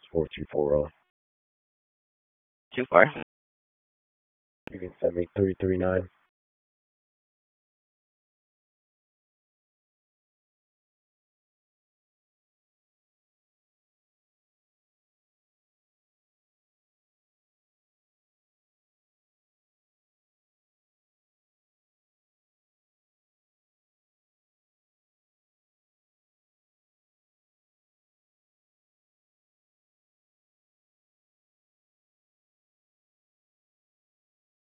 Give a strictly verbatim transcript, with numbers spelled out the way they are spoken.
four two four zero. Too far. You can send me three three nine.